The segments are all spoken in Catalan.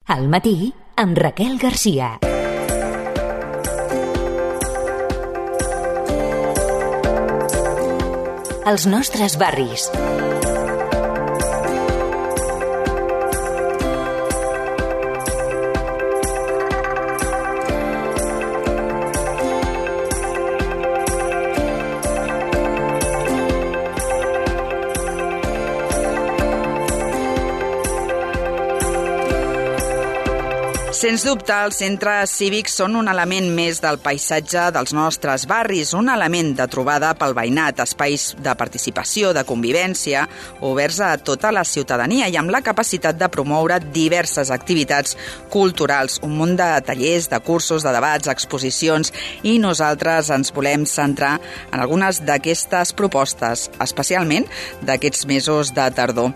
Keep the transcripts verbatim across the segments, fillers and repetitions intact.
Al matí, amb Raquel Garcia. Els nostres barris. Sens dubte, els centres cívics són un element més del paisatge dels nostres barris, un element de trobada pel veïnat, espais de participació, de convivència, oberts a tota la ciutadania i amb la capacitat de promoure diverses activitats culturals, un munt de tallers, de cursos, de debats, exposicions, i nosaltres ens volem centrar en algunes d'aquestes propostes, especialment d'aquests mesos de tardor.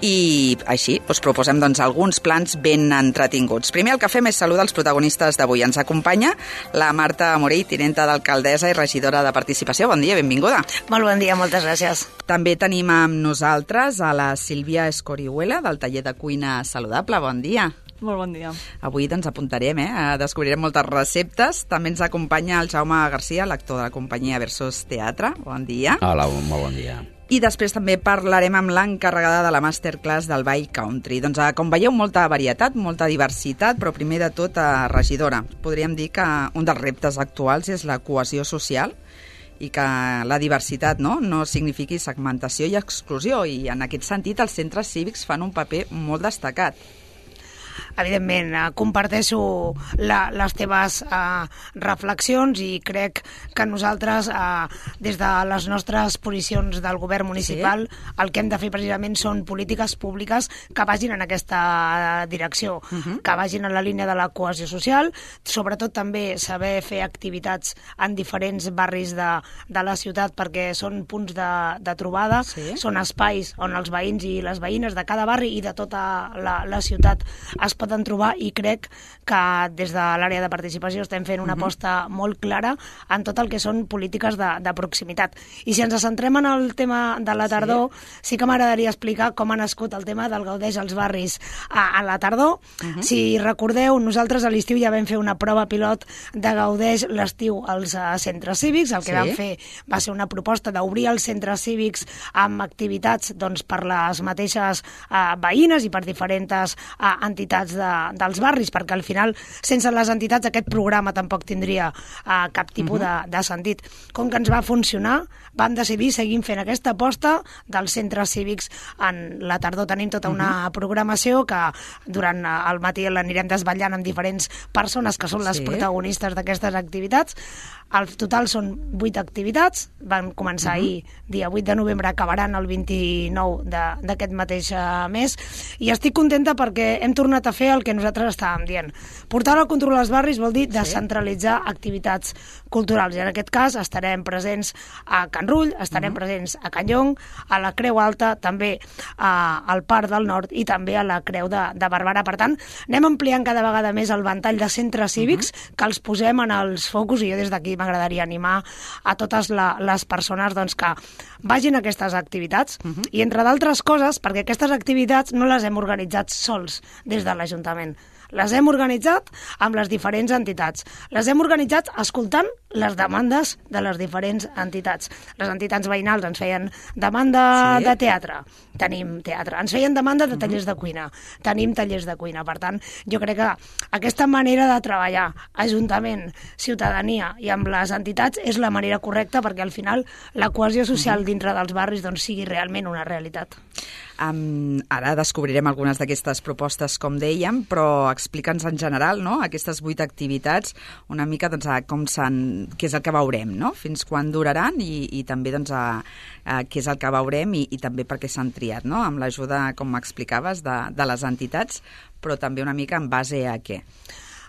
I així us proposem doncs, alguns plans ben entretinguts. Primer, el que fem és saludar els protagonistes d'avui. Ens acompanya la Marta Morell, tinenta d'alcaldessa i regidora de Participació. Bon dia, benvinguda. Molt bon dia, moltes gràcies. També tenim amb nosaltres a la Sílvia Escorihuela, del taller de cuina saludable. Bon dia. Molt bon dia. Avui doncs apuntarem, eh? descobrirem moltes receptes. També ens acompanya el Jaume Garcia, l'actor de la companyia Versos Teatre. Bon dia. Hola, molt bon dia. I després també parlarem amb l'encarregada de la masterclass del Ball Country. Doncs, com veieu, molta varietat, molta diversitat, però primer de tot, a regidora, podríem dir que un dels reptes actuals és la cohesió social i que la diversitat no, no signifiqui segmentació i exclusió, i en aquest sentit els centres cívics fan un paper molt destacat. Evidentment, eh, comparteixo la, les teves eh, reflexions i crec que nosaltres, eh, des de les nostres posicions del govern municipal, sí? el que hem de fer precisament són polítiques públiques que vagin en aquesta direcció, uh-huh. que vagin en la línia de la cohesió social, sobretot també saber fer activitats en diferents barris de, de la ciutat perquè són punts de, de trobada, sí? són espais on els veïns i les veïnes de cada barri i de tota la, la ciutat es poden trobar, i crec que des de l'àrea de participació estem fent una aposta molt clara en tot el que són polítiques de, de proximitat. I si ens centrem en el tema de la tardor, sí, sí que m'agradaria explicar com ha nascut el tema del Gaudeix als barris a, a la tardor. Uh-huh. Si recordeu, nosaltres a l'estiu ja vam fer una prova pilot de Gaudeix l'estiu als uh, centres cívics. El que sí? vam fer va ser una proposta d'obrir els centres cívics amb activitats doncs, per les mateixes uh, veïnes i per diferents uh, entitats de, dels barris, perquè al final sense les entitats aquest programa tampoc tindria uh, cap tipus uh-huh. de, de sentit. Com que ens va funcionar, vam decidir seguir fent aquesta aposta dels centres cívics. En la tardor tenim tota una uh-huh. programació que durant el matí l'anirem desvetllant amb diferents persones que són les sí. protagonistes d'aquestes activitats. Al total són vuit activitats, van començar uh-huh. ahir, dia vuit de novembre, acabaran el vint-i-nou d'aquest mateix mes, i estic contenta perquè hem tornat a fer el que nosaltres estàvem dient. Portar el control als barris vol dir descentralitzar sí. activitats culturals, i en aquest cas estarem presents a Can Rull, estarem uh-huh. presents a Can Llong, a la Creu Alta, també a, al Parc del Nord i també a la Creu de, de Barberà. Per tant, anem ampliant cada vegada més el ventall de centres cívics uh-huh. que els posem en els focus, i jo des d'aquí m'agradaria animar a totes la, les persones doncs, que vagin a aquestes activitats uh-huh. i entre d'altres coses, perquè aquestes activitats no les hem organitzat sols des de l'Ajuntament. Les hem organitzat amb les diferents entitats. Les hem organitzat escoltant les demandes de les diferents entitats. Les entitats veïnals ens feien demanda sí. de teatre. Tenim teatre. Ens feien demanda de tallers de cuina. Tenim tallers de cuina. Per tant, jo crec que aquesta manera de treballar, Ajuntament, ciutadania i amb les entitats, és la manera correcta perquè al final la cohesió social dintre dels barris doncs, sigui realment una realitat. Um, ara descobrirem algunes d'aquestes propostes, com dèiem, però explica'ns en general, no?, aquestes vuit activitats, una mica doncs, a com s'han, què és el que veurem, no?, fins quan duraran i, i també doncs, a, a què és el que veurem i, i també per què s'han triat, no?, amb l'ajuda, com explicaves, de, de les entitats, però també una mica en base a què.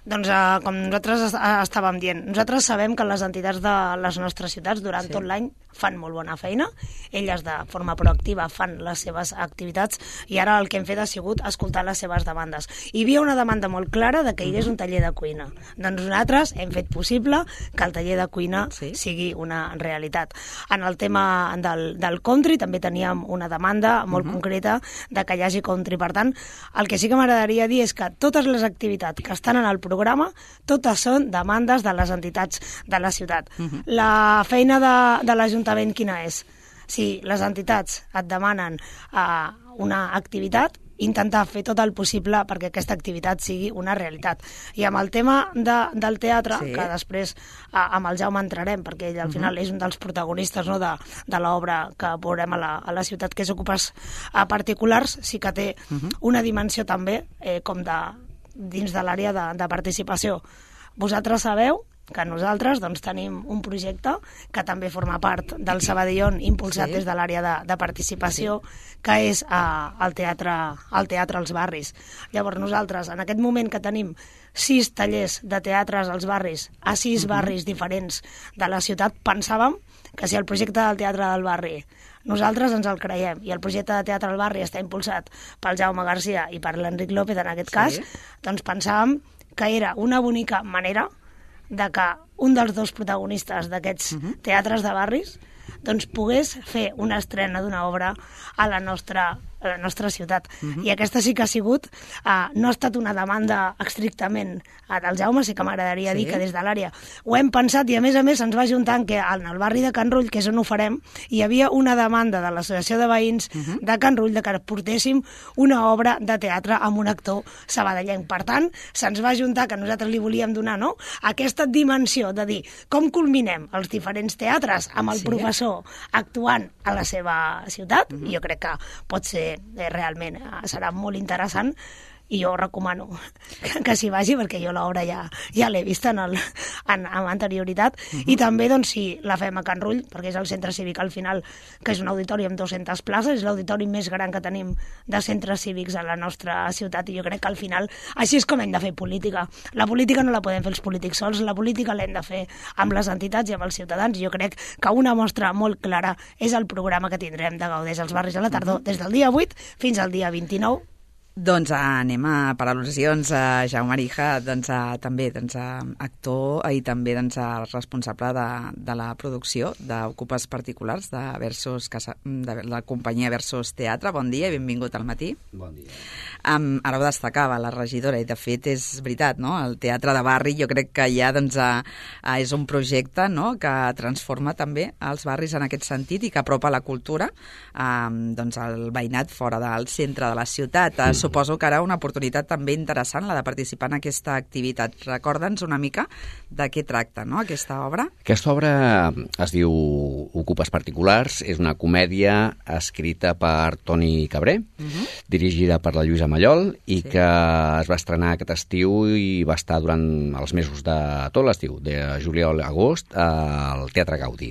Doncs, eh, com nosaltres estàvem dient, nosaltres sabem que les entitats de les nostres ciutats durant sí. tot l'any fan molt bona feina, elles de forma proactiva fan les seves activitats i ara el que hem fet ha sigut escoltar les seves demandes. Hi havia una demanda molt clara de que hi hagués un taller de cuina. Doncs nosaltres hem fet possible que el taller de cuina sí. sigui una realitat. En el tema del, del country també teníem una demanda molt uh-huh. concreta de que hi hagi country. Per tant, el que sí que m'agradaria dir és que totes les activitats que estan en el programa, totes són demandes de les entitats de la ciutat. Uh-huh. La feina de, de l'Ajuntament quina és? Si les entitats et demanen uh, una activitat, intentar fer tot el possible perquè aquesta activitat sigui una realitat. I amb el tema de, del teatre, sí. que després uh, amb el Jaume entrarem, perquè ell al uh-huh. final és un dels protagonistes, no, de, de l'obra que veurem a la, a la ciutat, que és Ocupes uh, Particulars, sí que té uh-huh. una dimensió també eh, com de, dins de l'àrea de, de participació. Vosaltres sabeu que nosaltres doncs, tenim un projecte que també forma part del Sabadellón, impulsat sí. des de l'àrea de, de participació, sí. que és uh, el, teatre, el teatre als barris. Llavors nosaltres, en aquest moment que tenim sis tallers de teatres als barris, a sis uh-huh. barris diferents de la ciutat, pensàvem que si el projecte del teatre del barri nosaltres ens el creiem i el projecte de teatre al barri està impulsat pel Jaume Garcia i per l'Enric López en aquest sí. cas, doncs pensàvem que era una bonica manera de que un dels dos protagonistes d'aquests uh-huh. teatres de barris doncs pogués fer una estrena d'una obra a la nostra, a la nostra ciutat. Uh-huh. I aquesta sí que ha sigut, uh, no ha estat una demanda estrictament uh, del Jaume, sí que m'agradaria sí. dir que des de l'àrea ho hem pensat i a més a més ens va ajuntant que en el barri de Can Rull, que és on ho farem, hi havia una demanda de l'Associació de Veïns uh-huh. de Can Rull de que portéssim una obra de teatre amb un actor sabadellenc. Per tant, se'ns va ajuntar que nosaltres li volíem donar, no?, aquesta dimensió de dir com culminem els diferents teatres amb el sí. professor actuant a la seva ciutat, uh-huh. i jo crec que pot ser eh, realment, eh, serà molt interessant i jo recomano que, que s'hi vagi perquè jo l'obra ja, ja l'he vista en el, en, amb anterioritat uh-huh. i també doncs, si la fem a Can Rull, perquè és el centre cívic al final, que és un auditori amb dues-centes places, és l'auditori més gran que tenim de centres cívics a la nostra ciutat i jo crec que al final així és com hem de fer política. La política no la podem fer els polítics sols, la política l'hem de fer amb les entitats i amb els ciutadans. Jo crec que una mostra molt clara és el programa que tindrem de Gaudeix als barris a la tardor, des del dia vuit fins al dia vint-i-nou. Doncs anem a, per al·lusions, a Jaume Arija, doncs, a, també doncs, a, actor i també doncs, a, responsable de, de la producció d'Ocupes Particulars de, Versus Casa, de la companyia Versus Teatre. Bon dia i benvingut al matí. Bon dia. Um, ara ho destacava la regidora i de fet és veritat, no? El teatre de barri jo crec que ja doncs, a, a, és un projecte, no?, que transforma també els barris en aquest sentit i que apropa la cultura um, doncs, al veïnat fora del centre de la ciutat. Mm. Suposo que ara una oportunitat també interessant la de participar en aquesta activitat. Recorda'ns una mica de què tracta, no?, aquesta obra. Aquesta obra es diu Ocupes Particulars, és una comèdia escrita per Toni Cabré, uh-huh. dirigida per la Lluïsa Mallol i sí. que es va estrenar aquest estiu i va estar durant els mesos de tot l'estiu, de juliol a agost, al Teatre Gaudí.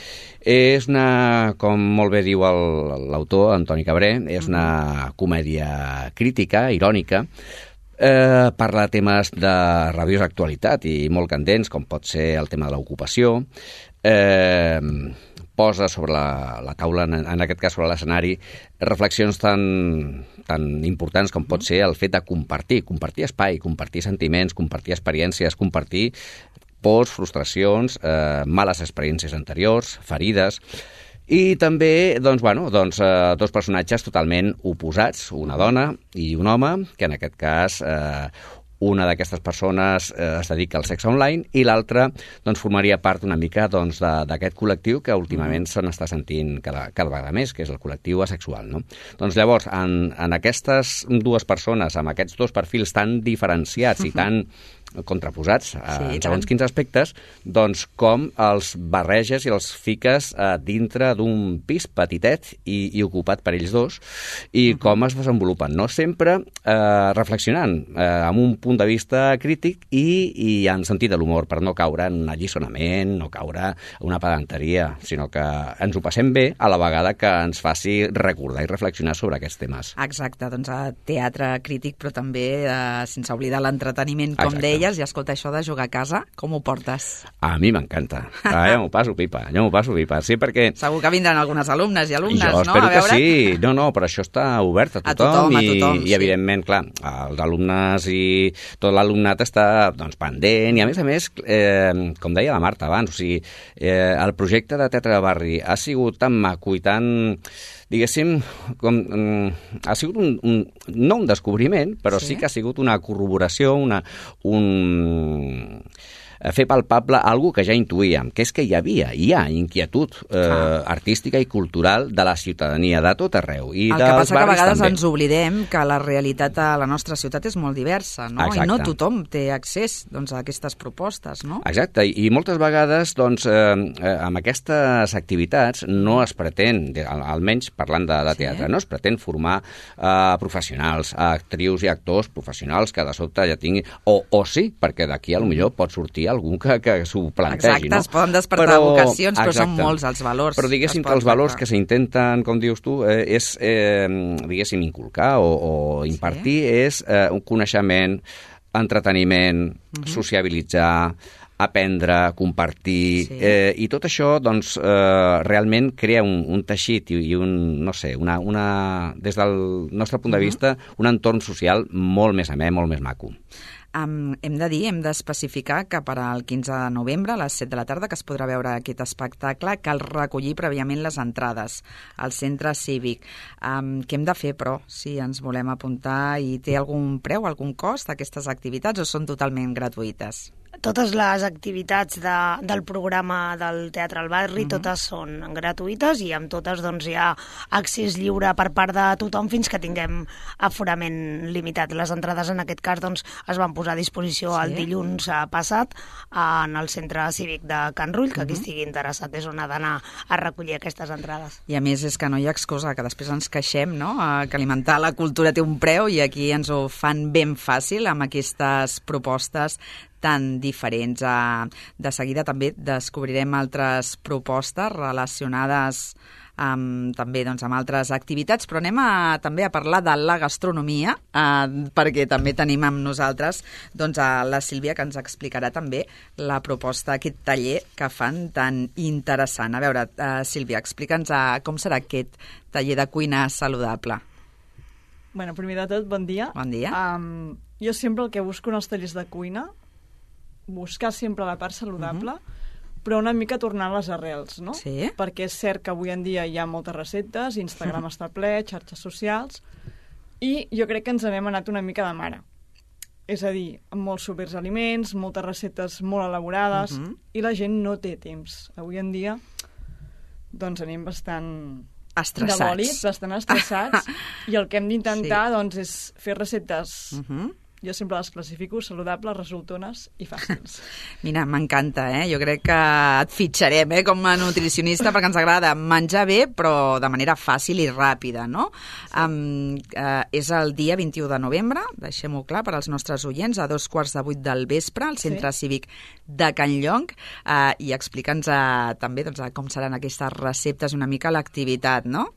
És una, com molt bé diu l'autor, Antoni Cabré, és una comèdia crítica, irònica, eh, parla temes de rabiosa actualitat i molt candents, com pot ser el tema de l'ocupació, eh, posa sobre la, la taula, en, en aquest cas sobre l'escenari, reflexions tan, tan importants com pot ser el fet de compartir, compartir espai, compartir sentiments, compartir experiències, compartir pors, frustracions, eh, males experiències anteriors, ferides, i també doncs, bueno, doncs, eh, dos personatges totalment oposats, una dona i un home, que en aquest cas eh, una d'aquestes persones eh, es dedica al sexe online i l'altra doncs, formaria part una mica doncs, d'aquest col·lectiu que últimament se n'està sentint cada, cada vegada més, que és el col·lectiu asexual. No? Doncs llavors, en, en aquestes dues persones, amb aquests dos perfils tan diferenciats uh-huh. i tan contraposats sí, en segons quins aspectes, doncs com els barreges i els fiques eh, dintre d'un pis petitet i, i ocupat per ells dos i uh-huh. com es desenvolupen, no? Sempre eh, reflexionant eh, amb un punt de vista crític i, i en sentit de l'humor, per no caure en un allisonament, no caure en una pedanteria, sinó que ens ho passem bé a la vegada que ens faci recordar i reflexionar sobre aquests temes. Exacte, doncs teatre crític, però també eh, sense oblidar l'entreteniment, com deia, famílies i, escolta, això de jugar a casa, com ho portes? A mi m'encanta. Ah, ja m'ho passo pipa, ja m'ho passo pipa. Sí, perquè... Segur que vindran algunes alumnes i alumnes, jo no? espero A veure... que sí. No, no, però això està obert a tothom. A tothom, a tothom, i, sí. I, evidentment, clar, els alumnes i tot l'alumnat està doncs, pendent. I, a més a més, eh, com deia la Marta abans, o sigui, eh, el projecte de Teatre de Barri ha sigut tan maco i tan... diguéssim, com, mm, ha sigut un, un, no un descobriment, però sí, sí que ha sigut una corroboració, una, un... fer palpable algo que ja intuïem, que és que hi havia, hi ha inquietud eh, artística i cultural de la ciutadania de tot arreu. I el que passa que a vegades també. ens oblidem que la realitat a la nostra ciutat és molt diversa, no? Exacte. I no tothom té accés doncs, a aquestes propostes, no? Exacte, i moltes vegades doncs, eh, amb aquestes activitats no es pretén, almenys parlant de, de teatre, sí. no es pretén formar eh, professionals, actrius i actors professionals que de sobte ja tinguin... O, o sí, perquè d'aquí a lo millor pot sortir algú que, que s'ho plantegi, exacte, no? es poden despertar però, vocacions, però exacte. Són molts els valors. Però diguéssim que, que els valors que s'intenten, com dius tu, eh, és, eh, diguéssim, inculcar o, o impartir, sí. és eh, un coneixement, entreteniment, uh-huh. sociabilitzar, aprendre, compartir, sí. eh, i tot això, doncs, eh, realment crea un, un teixit i, i un, no sé, una, una, des del nostre punt de vista, uh-huh. un entorn social molt més amè, molt més maco. Um, hem de dir, hem d'especificar que per al quinze de novembre, a les set de la tarda, que es podrà veure aquest espectacle, cal recollir prèviament les entrades al centre cívic. Um, què hem de fer, però, si ens volem apuntar? I té algun preu, algun cost, aquestes activitats, o són totalment gratuïtes? Totes les activitats de, del programa del Teatre al Barri, uh-huh. totes són gratuïtes i amb totes doncs, hi ha accés lliure per part de tothom fins que tinguem aforament limitat. Les entrades en aquest cas doncs, es van posar a disposició sí. el dilluns passat en el centre cívic de Can Rull, que uh-huh. qui estigui interessat és on ha d'anar a recollir aquestes entrades. I a més és que no hi ha excusa, que després ens queixem, no? Que alimentar la cultura té un preu i aquí ens ho fan ben fàcil amb aquestes propostes tan diferents. De seguida també descobrirem altres propostes relacionades amb, també doncs, amb altres activitats, però anem a, també a parlar de la gastronomia, eh, perquè també tenim amb nosaltres doncs, a la Sílvia, que ens explicarà també la proposta, aquest taller que fan tan interessant. A veure, eh, Sílvia, explica'ns a, com serà aquest taller de cuina saludable. Bueno, primer de tot, bon dia. Bon dia. Um, jo sempre el que busco en els tallers de cuina, buscar sempre la part saludable, uh-huh. però una mica tornar a les arrels, no? Sí. Perquè és cert que avui en dia hi ha moltes receptes, Instagram uh-huh. està ple, xarxes socials, i jo crec que ens n'hem anat una mica de mare. És a dir, amb molts superaliments, moltes receptes molt elaborades, uh-huh. i la gent no té temps. Avui en dia, doncs anem bastant... estressats. De bòlit, bastant estressats, i el que hem d'intentar, sí. doncs, és fer receptes... Uh-huh. Jo sempre les classifico saludables, resultones i fàcils. Mira, m'encanta, eh? Jo crec que et fitxarem, eh, com a nutricionista, perquè ens agrada menjar bé, però de manera fàcil i ràpida, no? Sí. Um, uh, és el dia vint-i-u de novembre, deixem-ho clar per als nostres oients, a dos quarts de vuit del vespre, al Centre sí. Cívic de Can Llonc, uh, i explica'ns uh, també doncs, com seran aquestes receptes i una mica l'activitat, no?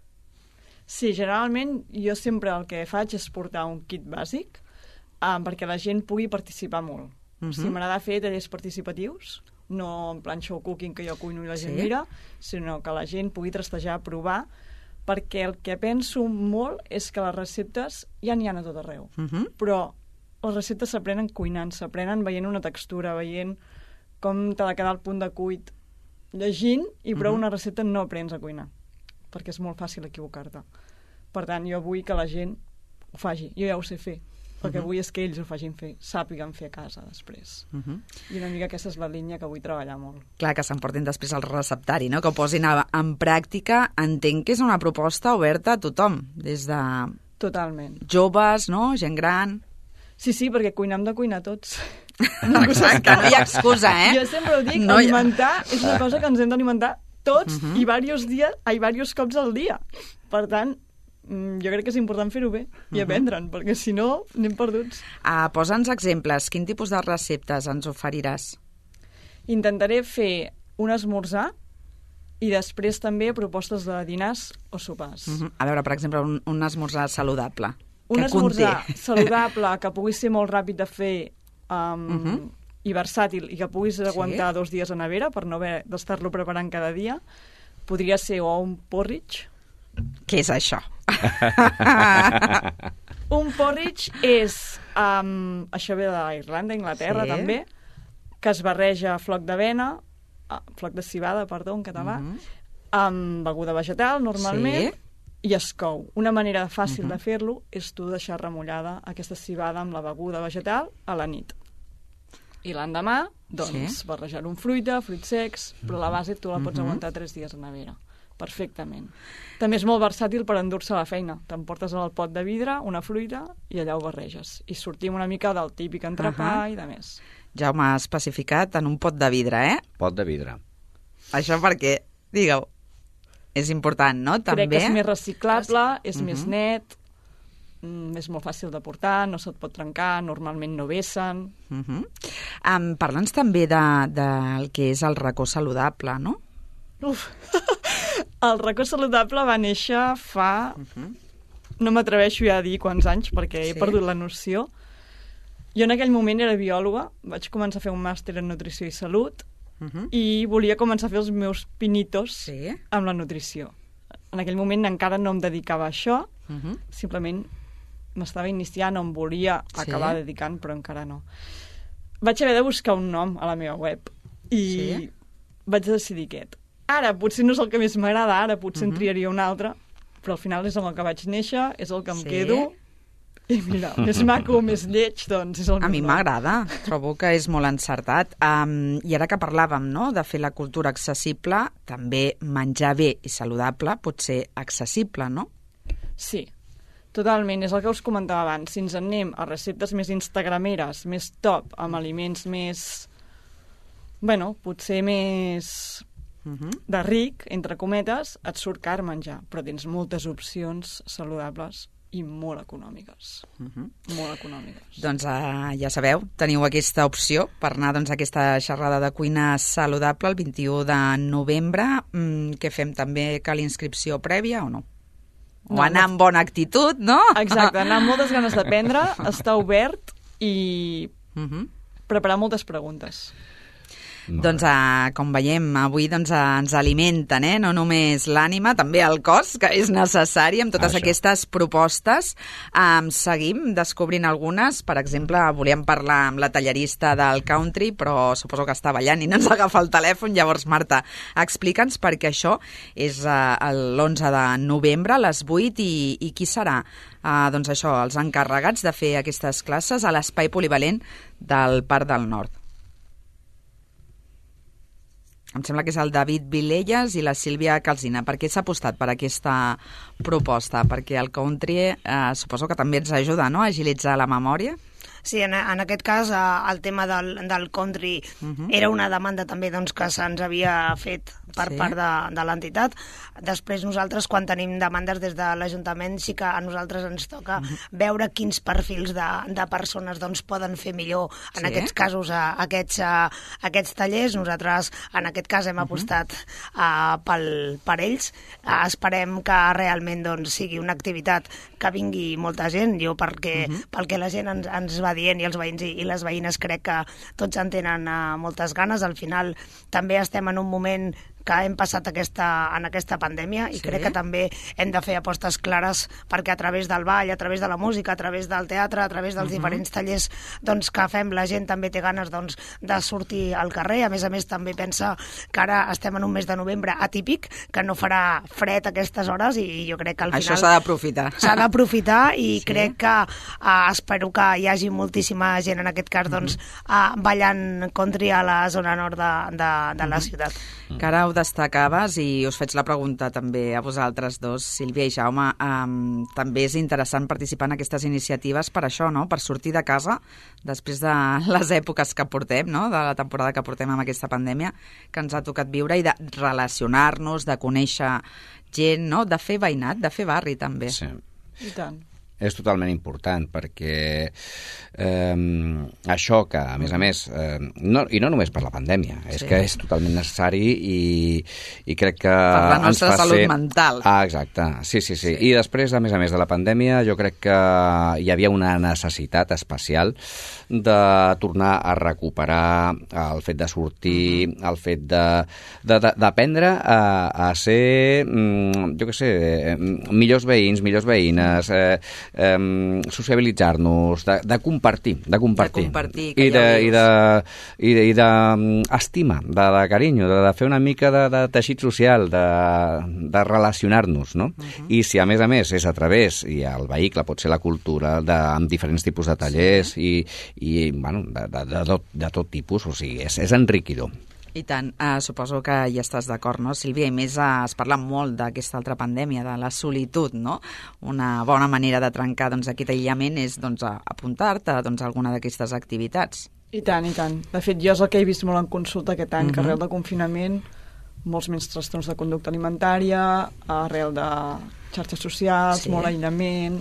Sí, generalment jo sempre el que faig és portar un kit bàsic, Um, perquè la gent pugui participar molt. Uh-huh. Si m'agrada fer tallers participatius, no en plan show cooking que jo cuino i la gent sí. mira, sinó que la gent pugui trastejar, provar, perquè el que penso molt és que les receptes ja n'hi ha a tot arreu. Uh-huh. Però les receptes s'aprenen cuinant, s'aprenen veient una textura, veient com t'ha de quedar el punt de cuit, llegint, i prou uh-huh. una recepta no aprens a cuinar, perquè és molt fàcil equivocar-te. Per tant, jo vull que la gent ho faci. Jo ja ho sé fer, perquè uh-huh. vull és que ells ho facin fer, sàpiguen fer a casa després. Uh-huh. I una mica aquesta és la línia que vull treballar molt. Clar, que s'emportin després al receptari, no? Que ho posin a, en pràctica. Entenc que és una proposta oberta a tothom, des de... Totalment. Joves, no? Gent gran... Sí, sí, perquè cuinem de cuinar tots. No, exacte, no hi ha excusa, eh? Jo sempre ho dic, no alimentar ha... és una cosa que ens hem d'alimentar tots uh-huh. i diversos dies, ai, diversos cops al dia. Per tant, jo crec que és important fer-ho bé i aprendre'n, uh-huh. perquè si no anem perduts. Uh, Posa'ns exemples. Quin tipus de receptes ens oferiràs? Intentaré fer un esmorzar i després també propostes de dinars o sopars. Uh-huh. A veure, per exemple, un, un esmorzar saludable. Un que esmorzar conté? saludable que pugui ser molt ràpid de fer um, Uh-huh. i versàtil i que puguis aguantar sí. dos dies a nevera per no haver d'estar-lo preparant cada dia, podria ser o un porridge. Què és això? Un porridge és, um, això ve d'Irlanda, Inglaterra sí. també, que es barreja floc d'avena, uh, floc de civada, perdó, en català, uh-huh. amb beguda vegetal, normalment, sí. i es cou. Una manera fàcil uh-huh. de fer-lo és tu deixar remullada aquesta civada amb la beguda vegetal a la nit. I l'endemà, doncs, sí. barrejar-ho amb fruita, fruits secs, però la base tu la pots uh-huh. aguantar tres dies a nevera. Perfectament. També és molt versàtil per endur-se a la feina. Te'n portes al pot de vidre, una fruita, i allà ho barreges. I sortim una mica del típic entrepà uh-huh. i de més. Ja m'ha especificat en un pot de vidre, eh? Pot de vidre. Això perquè, digueu, és important, no? També. Crec que és més reciclable, és uh-huh. més net, és molt fàcil de portar, no se't pot trencar, normalment no vessen. Uh-huh. Um, Parla'ns també de, del que és el racó saludable, no? Uf! El racó saludable va néixer fa... Uh-huh. No m'atreveixo ja a dir quants anys, perquè sí. he perdut la noció. Jo en aquell moment era biòloga, vaig començar a fer un màster en nutrició i salut, uh-huh. i volia començar a fer els meus pinitos sí. amb la nutrició. En aquell moment encara no em dedicava a això, uh-huh. simplement m'estava iniciant, em volia acabar sí. dedicant, però encara no. Vaig haver de buscar un nom a la meva web i sí. vaig decidir aquest. Ara potser no és el que més m'agrada, ara potser uh-huh. en triaria un altre, però al final és amb el que vaig néixer, és el que em sí. quedo, i mira, més maco, més lleig, doncs és el A mi m'agrada, trobo que és molt encertat. Um, I ara que parlàvem, no?, de fer la cultura accessible, també menjar bé i saludable pot ser accessible, no? Sí. Totalment, és el que us comentava abans. Si ens en anem a receptes més instagrameres, més top, amb aliments més... Bueno, potser més... Uh-huh. de ric, entre cometes, et surt car menjar, però tens moltes opcions saludables i molt econòmiques. Uh-huh. Molt econòmiques. Doncs uh, ja sabeu, teniu aquesta opció per anar doncs, a aquesta xerrada de cuina saludable el vint-i-u de novembre. Mm, què fem? També cal inscripció prèvia o no? O no, anar no. amb bona actitud, no? Exacte, anar amb moltes ganes d'aprendre, estar obert i uh-huh. preparar moltes preguntes. Doncs, uh, com veiem, avui doncs, uh, ens alimenten, eh? No només l'ànima, també el cos, que és necessari amb totes Això. aquestes propostes. Um, seguim descobrint algunes. Per exemple, volíem parlar amb la tallerista del country, però suposo que està ballant i no ens agafa el telèfon. Llavors, Marta, explica'ns, perquè això és uh, l'onze de novembre a les vuit i, i qui serà? Uh, doncs això, els encarregats de fer aquestes classes a l'espai polivalent del Parc del Nord. Em sembla que és el David Vilelles i la Sílvia Calzina. Per què s'ha apostat per aquesta proposta? Perquè el country eh, suposo que també ens ajuda, no?, a agilitzar la memòria. Sí, en, en aquest cas el tema del, del country uh-huh. era una demanda també doncs, que se'ns havia fet per sí. part de, de l'entitat. Després nosaltres, quan tenim demandes des de l'Ajuntament, sí que a nosaltres ens toca uh-huh. veure quins perfils de, de persones doncs, poden fer millor en sí. aquests casos a, a, aquests, a, a aquests tallers. Nosaltres en aquest cas hem uh-huh. apostat a, pel, per ells. A, esperem que realment doncs, sigui una activitat que vingui molta gent. Jo perquè, uh-huh. pel que la gent ens, ens va dient i els veïns i, i les veïnes crec que tots en tenen uh, moltes ganes. Al final també estem en un moment que hem passat aquesta, en aquesta pandèmia i sí. crec que també hem de fer apostes clares perquè a través del ball, a través de la música, a través del teatre, a través dels uh-huh. diferents tallers doncs, que fem, la gent també té ganes doncs, de sortir al carrer. A més a més també pensa que ara estem en un mes de novembre atípic, que no farà fred a aquestes hores i jo crec que al final... Això s'ha d'aprofitar. S'ha d'aprofitar i sí. crec que uh, espero que hi hagi moltíssima gent en aquest cas doncs, uh, ballant country a la zona nord de, de, de la ciutat. Que ara ho destacaves i us faig la pregunta també a vosaltres dos, Sílvia i Jaume. Um, també és interessant participar en aquestes iniciatives per això, no?, per sortir de casa després de les èpoques que portem, no?, de la temporada que portem amb aquesta pandèmia que ens ha tocat viure i de relacionar-nos, de conèixer gent, no?, de fer veïnat, de fer barri també. Sí. I tant. és totalment important, perquè eh, això que, a més a més, eh, no, i no només per la pandèmia, sí. és que és totalment necessari i, i crec que... Per la nostra ens fa salut ser... mental. Ah, exacte, sí, sí, sí, sí. I després, a més a més de la pandèmia, jo crec que hi havia una necessitat especial de tornar a recuperar el fet de sortir, uh-huh. el fet d'aprendre a, a ser, jo què sé, millors veïns, millors veïnes, eh, Um, sociabilitzar-nos, de, de compartir, de compartir, de compartir I, de, i de i de, i de um, estima, de, de carinyo, de, de fer una mica de, de teixit social, de, de relacionar-nos, no? Uh-huh. I si a més a més és a través, i el vehicle pot ser la cultura, de, amb diferents tipus de tallers sí. i, i bueno, de, de, de, tot, de tot tipus, o sigui, és, és enriquidor. I tant, eh, suposo que hi estàs d'acord, no, Sílvia? I més eh, es parla molt d'aquesta altra pandèmia, de la solitud, no? Una bona manera de trencar doncs, aquest aïllament és doncs, apuntar-te doncs, a alguna d'aquestes activitats. I tant, i tant. De fet, jo és el que he vist molt en consulta aquest any, uh-huh. que arrel de confinament, molts menys trastorns de conducta alimentària, arrel de xarxes socials, sí. molt aïllament...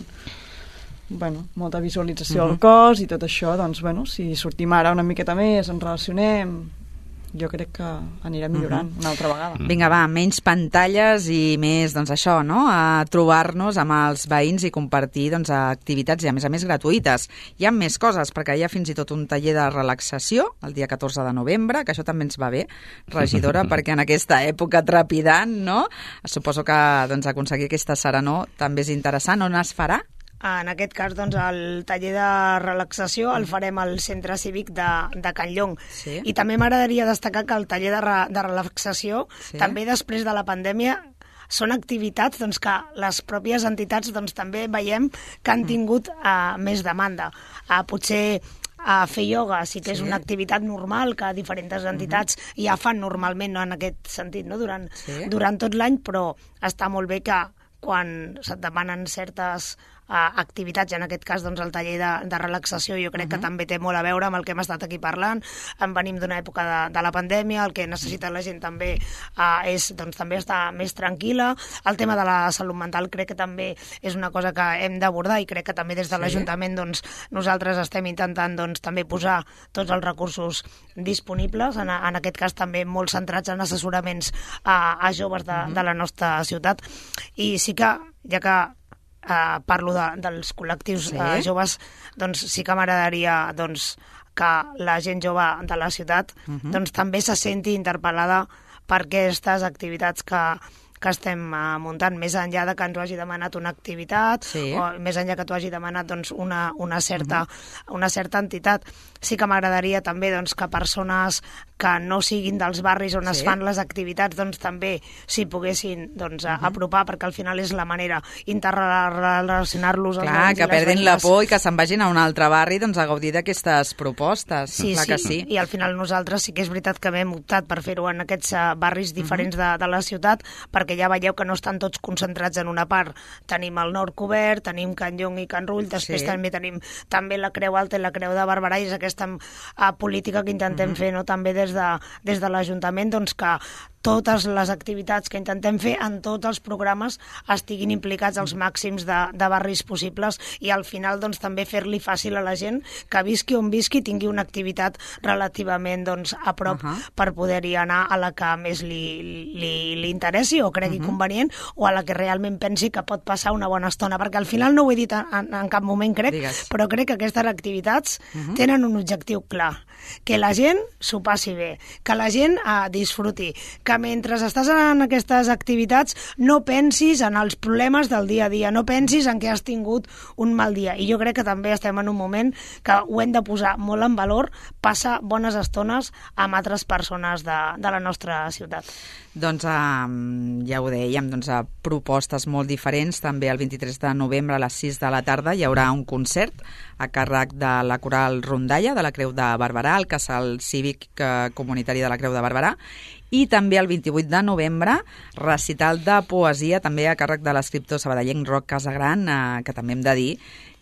Bueno, molta visualització uh-huh. del cos i tot això, doncs, bueno, si sortim ara una miqueta més, ens relacionem... jo crec que anirem millorant uh-huh. una altra vegada. Vinga, va, menys pantalles i més, doncs això, no? A trobar-nos amb els veïns i compartir doncs, activitats i, a més a més, gratuïtes. Hi ha més coses, perquè hi ha fins i tot un taller de relaxació el dia catorze de novembre, que això també ens va bé, regidora, perquè en aquesta època trepidant, no? Suposo que doncs, aconseguir aquesta serenor també és interessant. On es farà? En aquest cas, doncs, el taller de relaxació el farem al centre cívic de, de Can Llong. Sí. I també m'agradaria destacar que el taller de, re, de relaxació, sí. també després de la pandèmia, són activitats doncs, que les pròpies entitats doncs, també veiem que han tingut uh, més demanda. Uh, potser a fer ioga sí que és sí. una activitat normal que diferents entitats uh-huh. ja fan normalment, no, en aquest sentit, no? durant, sí. durant tot l'any, però està molt bé que quan se't demanen certes uh, activitats, en aquest cas doncs, el taller de, de relaxació, jo crec uh-huh. que també té molt a veure amb el que hem estat aquí parlant. En venim d'una època de, de la pandèmia, el que necessita la gent també uh, és doncs, també estar més tranquil·la. El tema de la salut mental crec que també és una cosa que hem d'abordar i crec que també des de sí. l'Ajuntament doncs, nosaltres estem intentant doncs, també posar tots els recursos disponibles, en, en aquest cas també molt centrats en assessoraments a, a joves de, uh-huh. de la nostra ciutat. I sí que, ja que eh, parlo de, dels col·lectius sí. eh, joves, doncs sí que m'agradaria doncs, que la gent jove de la ciutat uh-huh. doncs, també se senti interpel·lada per aquestes activitats que, que estem uh, muntant, més enllà de que ens ho hagi demanat una activitat sí. o més enllà que t'ho hagi demanat doncs, una, una, certa, uh-huh. una certa entitat. Sí que m'agradaria també doncs, que persones que no siguin dels barris on sí. es fan les activitats doncs, també s'hi poguessin doncs, uh-huh. apropar, perquè al final és la manera interrelacionar-los. Clar, que perdin la por i que se'n vagin a un altre barri doncs, a gaudir d'aquestes propostes. Sí, clar sí. que sí. I al final nosaltres sí que és veritat que hem optat per fer-ho en aquests uh, barris diferents uh-huh. de, de la ciutat, perquè ja veieu que no estan tots concentrats en una part. Tenim el nord cobert, tenim Can Llong i Can Rull, després sí. també tenim també la Creu Alta i la Creu de Barberà, i és aquesta uh, política que intentem uh-huh. fer no? també des de, des de l'Ajuntament, doncs que totes les activitats que intentem fer en tots els programes estiguin implicats als màxims de, de barris possibles, i al final doncs, també fer-li fàcil a la gent que visqui on visqui tingui una activitat relativament doncs, a prop uh-huh. per poder-hi anar a la que més li, li, li interessi o cregui uh-huh. convenient, o a la que realment pensi que pot passar una bona estona, perquè al final no ho he dit en, en cap moment, crec, Digues. però crec que aquestes activitats uh-huh. tenen un objectiu clar, que la gent s'ho passi bé, que la gent uh, disfruti, que mentre estàs en aquestes activitats no pensis en els problemes del dia a dia, no pensis en què has tingut un mal dia. I jo crec que també estem en un moment que ho hem de posar molt en valor, passar bones estones amb altres persones de, de la nostra ciutat. Doncs eh, ja ho dèiem, doncs, a propostes molt diferents. També el vint-i-tres de novembre a les sis de la tarda hi haurà un concert a càrrec de la Coral Rondalla de la Creu de Barberà, el Casal Cívic eh, Comunitari de la Creu de Barberà, i també el vint-i-vuit de novembre recital de poesia també a càrrec de l'escriptor sabadellenc Roc Casagran, eh, que també hem de dir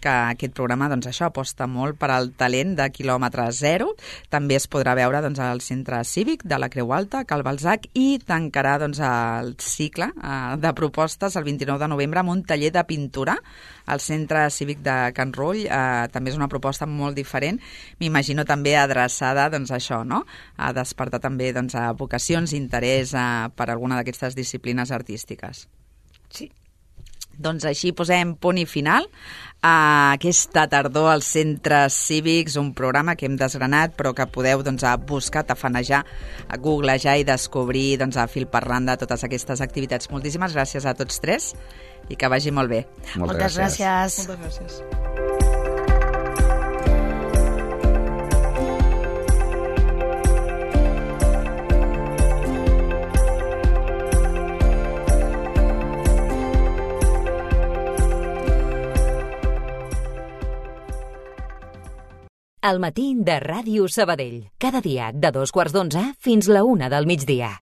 que aquest programa, doncs això, aposta molt per al talent de quilòmetre zero. També es podrà veure doncs, al Centre Cívic de la Creu Alta, Cal Balzac, i tancarà doncs, el cicle eh, de propostes el vint-i-nou de novembre amb un taller de pintura al Centre Cívic de Can Rull. Eh, també és una proposta molt diferent, m'imagino també adreçada doncs, a això, no? A despertar també doncs, a vocacions i interès eh, per alguna d'aquestes disciplines artístiques. Sí. Doncs així posem punt i final a aquesta tardor als centres cívics, un programa que hem desgranat però que podeu doncs, a buscar, tafanejar, a googlejar i descobrir doncs, a fil per randa totes aquestes activitats. Moltíssimes gràcies a tots tres i que vagi molt bé. Moltes, Moltes gràcies. Moltes gràcies. El matí de Ràdio Sabadell. Cada dia de dos quarts d'onze fins la una del migdia.